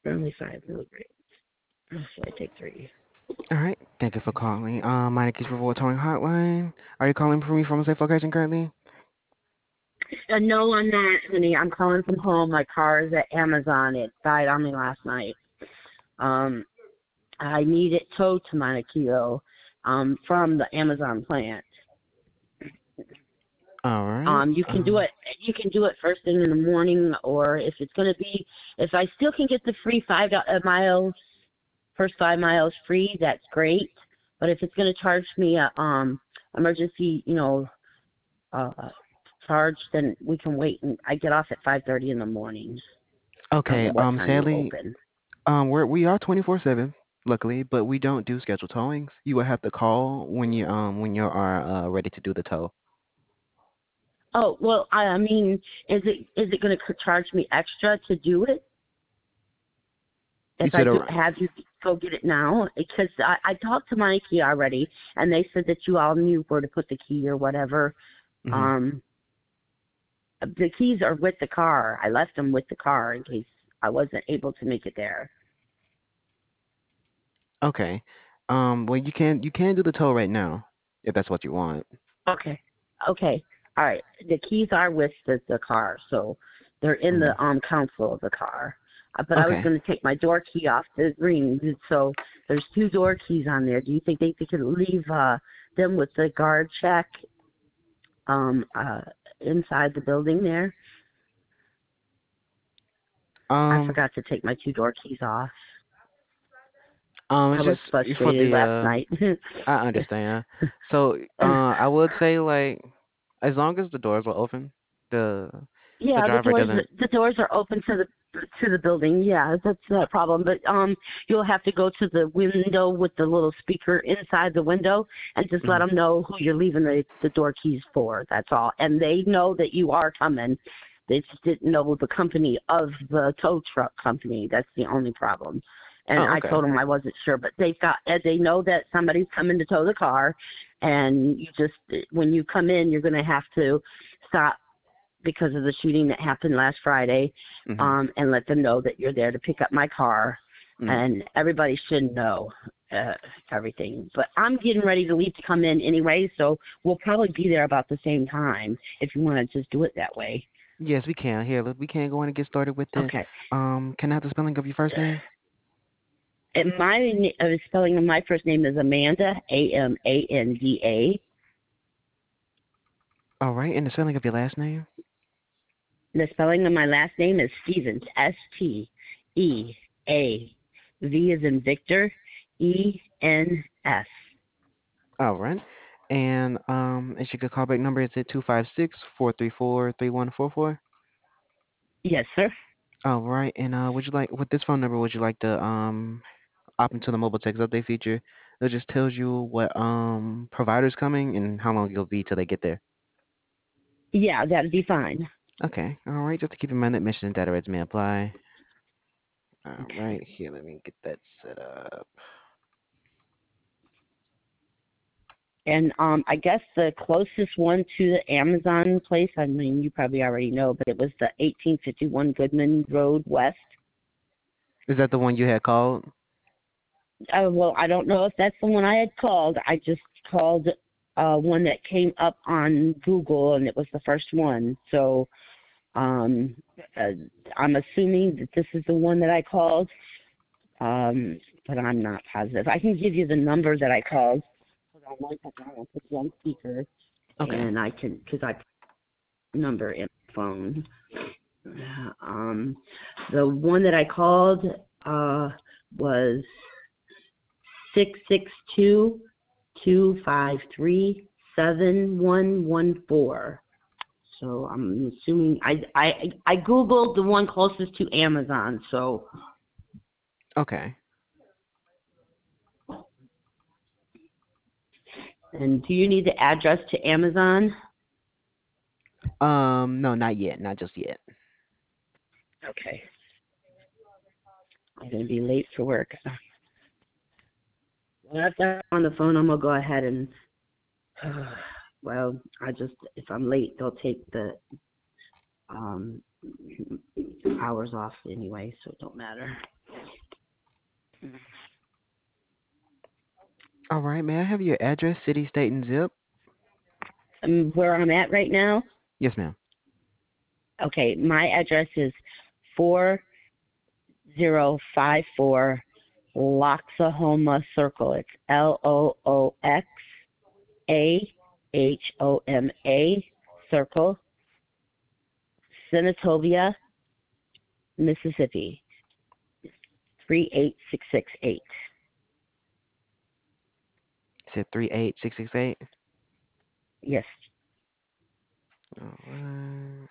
Only 5 milligrams. So I take 3. All right. Thank you for calling. Meineke Reward Towing Hotline. Are you calling for me from a safe location currently? No, I'm not, honey. I'm calling from home. My car is at Amazon. It died on me last night. Um, I need it towed to Mauna Kea, from the Amazon plant. All right. You can do it. You can do it first thing in the morning, or if it's going to be, if I still can get the free 5 miles, first 5 miles free, that's great. But if it's going to charge me a emergency, uh, charge, then we can wait. And I get off at 5:30 in the morning. I don't know Okay. what time you Sadly, open. we are 24/7, luckily, but we don't do scheduled towings. You will have to call when you are ready to do the tow. Oh well, I mean, is it going to charge me extra to do it You if I said, have you go get it now? Because I talked to my key already, and they said that you all knew where to put the key or whatever. mm-hmm. Um, the keys are with the car. I left them with the car in case I wasn't able to make it there. Okay. Well, you can do the tow right now if that's what you want. Okay. Okay. All right. The keys are with the car, so they're in hmm the console of the car. But I was Okay. going to take my door key off the ring, so there's 2 door keys on there. Do you think they could leave them with the guard check um, uh, inside the building there? I Um. forgot to take my 2 door keys off. I It's was just for frustrated the. last night. I understand. So, I would say like, as long as the doors are open, the the Yeah, the driver doors doesn't. the doors are open to the building. Yeah, that's not a problem. But you'll have to go to the window with the little speaker inside the window and just let Mhm. them know who you're leaving the door keys for. That's all. And they know that you are coming. They just didn't know the company of the tow truck company. That's the only problem. And Oh, I okay. told them I wasn't sure, but they know that somebody's coming to tow the car, and you just when you come in, you're going to have to stop because of the shooting that happened last Friday, Mhm. and let them know that you're there to pick up my car. Mhm. And everybody should know uh, everything. But I'm getting ready to leave to come in anyway, so we'll probably be there about the same time if you want to just do it that way. Yes, we can. Here, look, we can go in and get started with it. Okay. Can I have the spelling of your first name? And spelling of my first name is Amanda, Amanda. All right, and the spelling of your last name? The spelling of my last name is Stevens, Steavs. V is in Victor, ENS. All right. And is your good callback number is it 256-434-3144? Yes, sir. All right. And would you like with this phone number, would you like to opt into the mobile text update feature? It just tells you what provider's coming and how long it'll be till they get there. Yeah, that'd be fine. Okay. All right. Just to keep in mind that mission and data rates may apply. All Okay. right. Here, let me get that set up. And I guess the closest one to the Amazon place, I mean, you probably already know, but it was the 1851 Goodman Road West. Is that the one you had called? Well, I don't know if that's the one I had called. I just called one that came up on Google, and it was the first one. So um, uh, I'm assuming that this is the one that I called, but I'm not positive. I can give you the number that I called. Hold on one second. I'll put you on speaker, Okay. and I can, because I put the number in my phone. Um, the one that I called was 662-253-7114. So I'm assuming I googled the one closest to Amazon. So, Okay. and do you need the address to Amazon? No, not yet. Not just yet. Okay, I'm gonna be late for work. Well, after I'm on the phone, I'm gonna go ahead and. Well, if I'm late, they'll take the um, hours off anyway, so it don't matter. All right. May I have your address, city, state, and zip? Where I'm at right now. Yes, ma'am. Okay, my address is 4054 Loxahoma Circle. It's Looxahoma Circle, Senatobia, Mississippi, 38668. You said 38668. Yes. All right.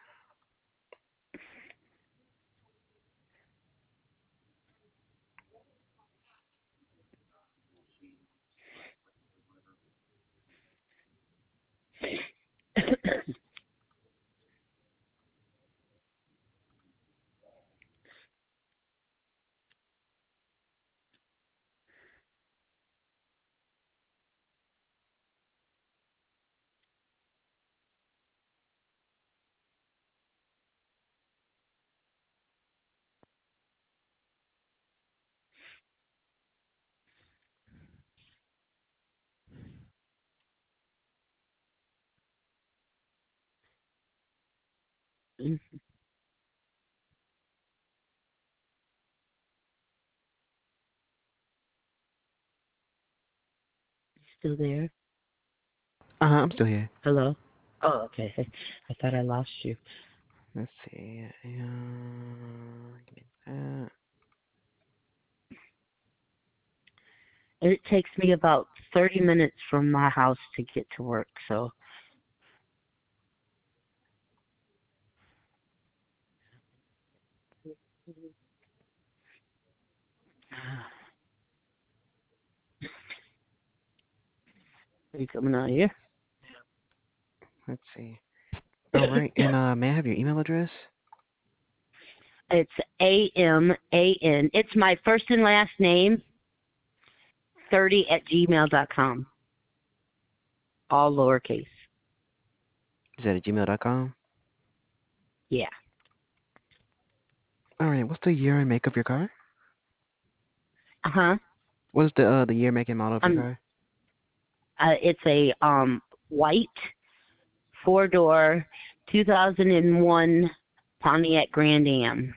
You still there? I'm still here. Hello? Oh, okay. I thought I lost you. Let's see. Give me that. It takes me about 30 minutes from my house to get to work, so. Are you coming out here? Let's see. All right. And may I have your email address? It's AMAN. It's my first and last name, 30@gmail.com. All lowercase. Is that at gmail.com? Yeah. All right. What's the year and make of your car? Uh-huh. What is the year, make, and model of your Um, car? it's a white 4-door 2001 Pontiac Grand Am.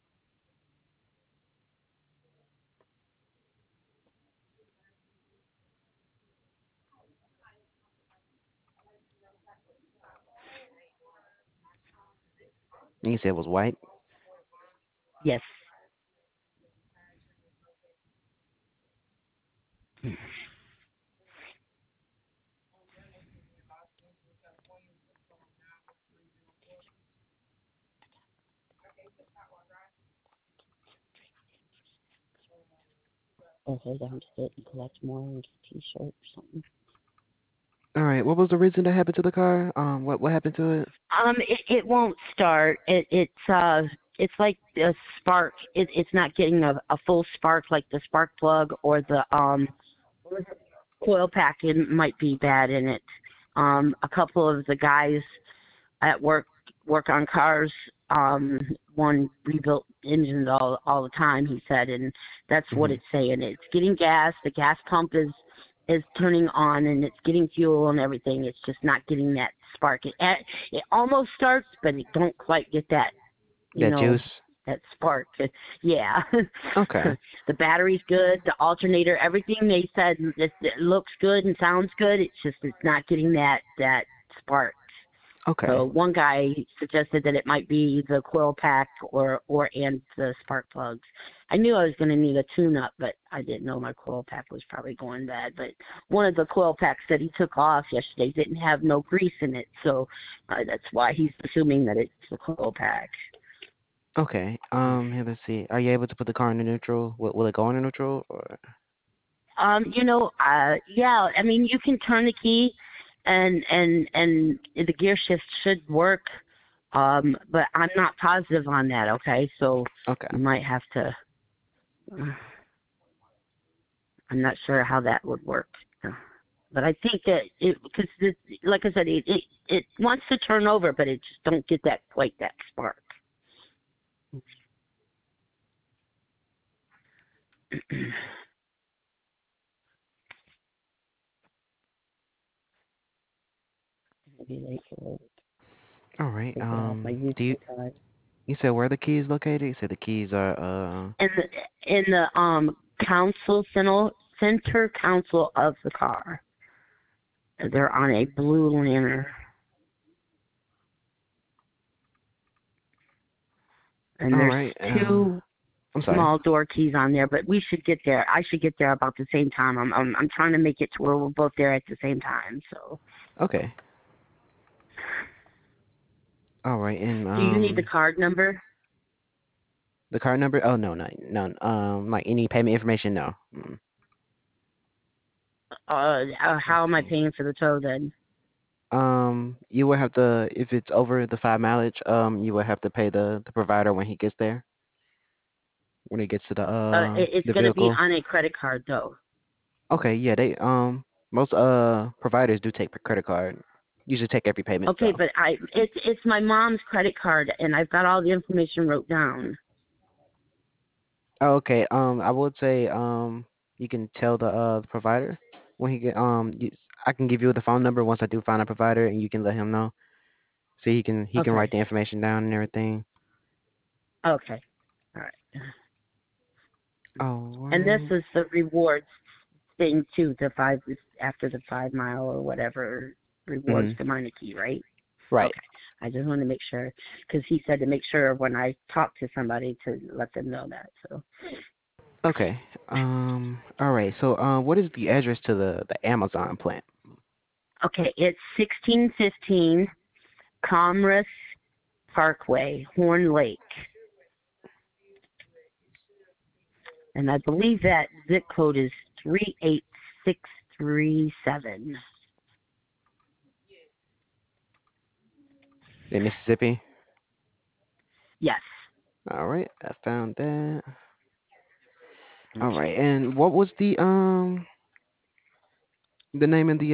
You said it was white. Yes. Or hold on to it and collect more and get a T-shirt or something. All right. What was the reason that happened to the car? What happened to it? It won't start. It's like a spark. It's not getting a full spark like the spark plug or the coil pack. It might be bad in it. A couple of the guys at work on cars. One rebuilt engines all the time. He said, and that's what Mm-hmm. it's saying. It's getting gas. The gas pump is turning on and it's getting fuel and everything. It's just not getting that spark. It almost starts, but it don't quite get that, That juice. that spark. Yeah. Okay. The battery's good. The alternator, everything they said, it looks good and sounds good. It's not getting that spark. Okay. So one guy suggested that it might be the coil pack and the spark plugs. I knew I was going to need a tune-up, but I didn't know my coil pack was probably going bad. But one of the coil packs that he took off yesterday didn't have no grease in it, so that's why he's assuming that it's the coil pack. Okay. Here, let's see. Are you able to put the car in the neutral? Will it go in the neutral or? Yeah. I mean, you can turn the key, and the gear shift should work. But I'm not positive on that. Okay, so Okay. you might have to. I'm not sure how that would work. But I think that because like I said, it wants to turn over, but it just don't get that quite that spark. Maybe late for work. All right. Take it off my Do you useful time. you said where the keys located? You said the keys are In the council center console of the car. They're on a blue lantern. And all there's right. two I'm sorry. small door keys on there, but we should get there. I should get there about the same time. I'm trying to make it to where we're both there at the same time. So, Okay. All right. And do you need the card number? the card number? Oh no, no. Like any payment information? No. Let's How am I see. paying for the tow then? You would have to, if it's over the 5 mileage, you would have to pay the provider when he gets there, when he gets to It's the going to be vehicle. on a credit card though. Okay, yeah, they most providers do take credit card. Usually take every payment Okay, though. but it's my mom's credit card, and I've got all the information wrote down. Oh, okay. I would say you can tell the provider when he get I can give you the phone number once I do find a provider, and you can let him know so he can write Okay. the information down and everything. Okay. All right. All And this right. is the rewards thing too. The five after the 5 mile or whatever rewards Mhm. the Meineke, right? Right. Okay. I just want to make sure because he said to make sure when I talk to somebody to let them know that. So Okay. All right. So, what is the address to the Amazon plant? okay, it's 1615 Commerce Parkway, Horn Lake, and I believe that zip code is 38637. In Mississippi. Yes. All right. I found that. All right. And what was the name of the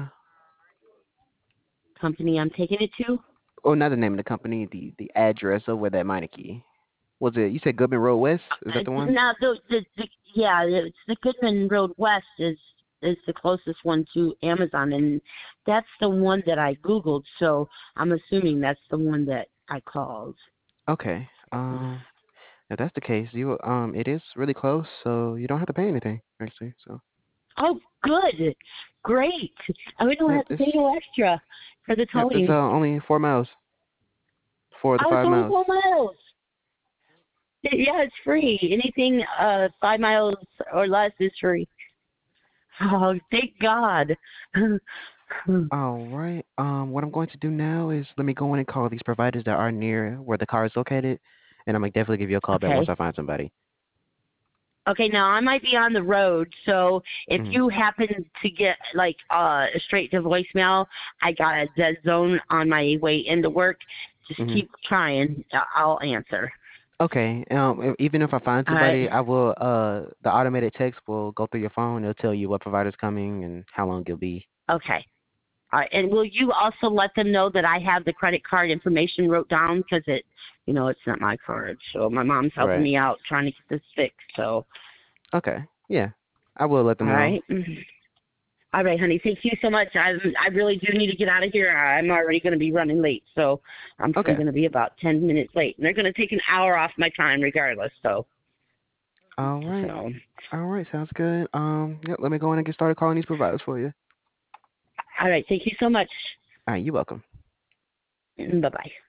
Company I'm taking it to? oh, not the name of the company, the address of where that Meineke was it? You said Goodman Road West? Is that the one? Now, yeah, it's the Goodman Road West is the closest one to Amazon, and that's the one that I Googled. So I'm assuming that's the one that I called. Okay. If that's the case, it is really close, so you don't have to pay anything actually. So, Oh, good, great. We don't yep, have to pay no extra for the it's towing. only 4 miles, 4 to Oh, it's 5 only miles. 4 miles. Yeah, it's free. Anything 5 miles or less is free. Oh, thank God. All right. What I'm going to do now is let me go in and call these providers that are near where the car is located, and I'm gonna definitely give you a call back once Okay. I find somebody. Okay, now I might be on the road, so if Hmm. you happen to get like straight to voicemail, I got a dead zone on my way into work. Just Hmm. keep trying. I'll answer. Okay. Even if I find All right. somebody, I will. The automated text will go through your phone. It'll tell you what provider's coming and how long it'll be. Okay. All right. And will you also let them know that I have the credit card information wrote down because it's not my card. So my mom's helping Right. me out trying to get this fixed. So Okay. Yeah. I will let them all know. right. All right, honey. Thank you so much. I really do need to get out of here. I'm already going to be running late, so I'm probably Okay. going to be about 10 minutes late. And they're going to take an hour off my time regardless. So, All right. so All right. Sounds good. Yeah. Let me go in and get started calling these providers for you. all right. Thank you so much. All right. You're welcome. Bye bye.